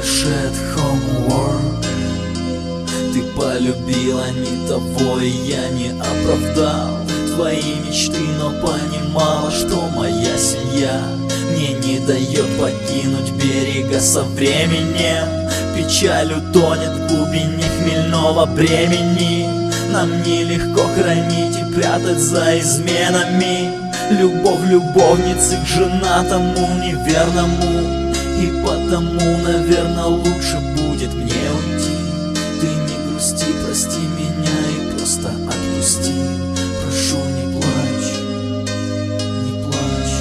at homework. Ты полюбила не того, и я не оправдал твои мечты, но понимала, что моя семья мне не дает покинуть берега со временем. Печаль утонет в глубине хмельного бремени. Нам нелегко хранить и прятать за изменами любовь любовницы к женатому неверному. И потому, наверное, лучше будет мне уйти. Ты не грусти, прости меня и просто отпусти. Прошу, не плачь, не плачь.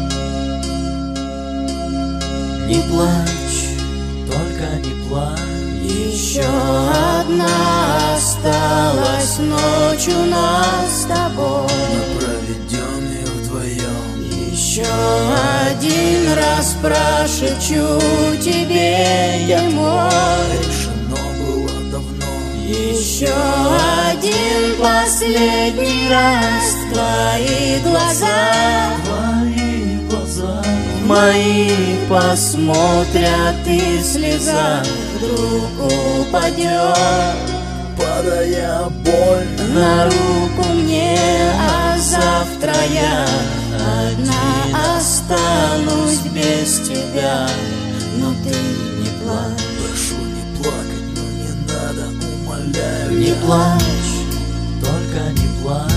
Не плачь, только не плачь. Еще одна осталась ночь у нас с тобой. Мы проведем ее вдвоем. Еще один раз прошепчу тебе, я мой. Решено было давно. Еще один последний раз твои глаза, Твои глаза мои посмотрят, и слеза вдруг упадет, падая больно на руку мне, а завтра я одна останусь без тебя. Но ты не плачь, прошу не плакать, но не надо, умоляю. не я. плачь. Только не плачь.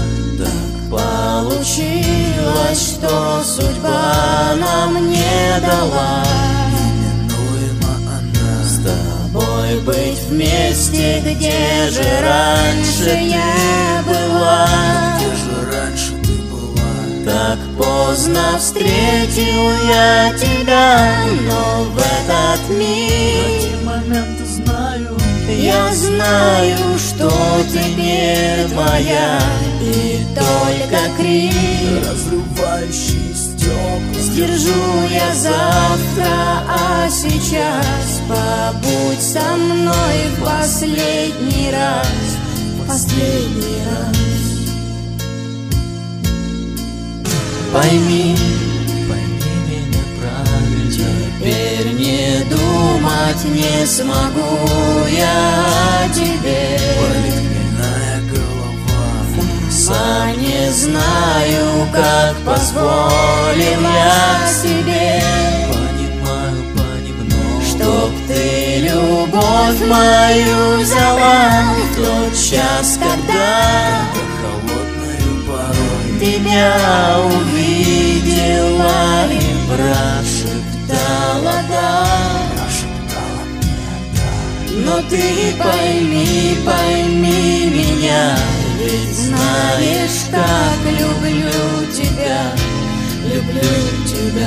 Получилось, что судьба нам не дала Неминуемо она с тобой быть вместе, где же раньше я была. Где же раньше ты была? Так поздно встретил я тебя, но в этот миг Эти моменты знаю. я знаю, что ты не моя, и только крик Разрывающий стекла сдержу я завтра, а сейчас побудь со мной в последний раз, в последний раз. Пойми, пойми меня правильно. теперь не думать не смогу я о тебе. Болит хмельная голова. Сам не знаю, как позволил я себе, Понимаю понемногу, чтоб ты любовь мою взяла в тот час, когда холодною порой тебя увидела и прошептала да. прошептала мне да. Но ты пойми, пойми меня, ведь знаешь, как люблю тебя, люблю тебя.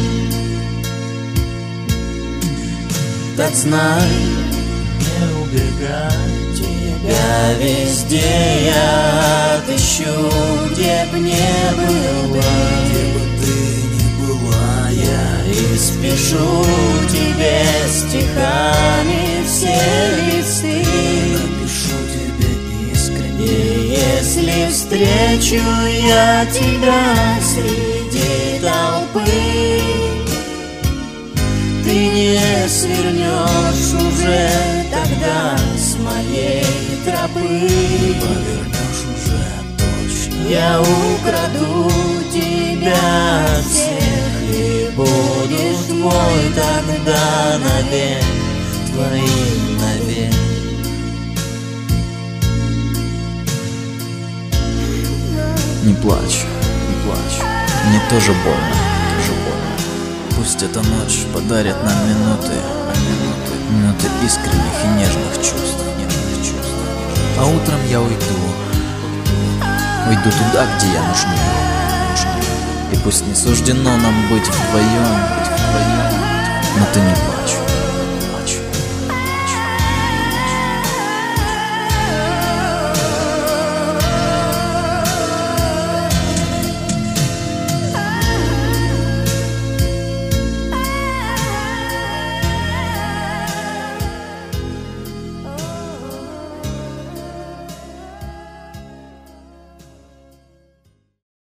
Так знай, Не убегай, тебя везде я отыщу, где б не было. где бы ты ни была, я И спешу тебе стихами все листы. напишу тебе искренне. И если встречу я тебя среди толпы, ты не свернешь уже тогда с моей тропы. Повернешь уже точно. Я украду тебя от всех, и будешь мой тогда навек, твоим навек. Не плачь, не плачь. Мне тоже больно, тоже больно. Пусть эта ночь подарит нам минуты искренних и нежных чувств, А утром я уйду туда, где я нужнее. И пусть не суждено нам быть вдвоем, но ты не плачь.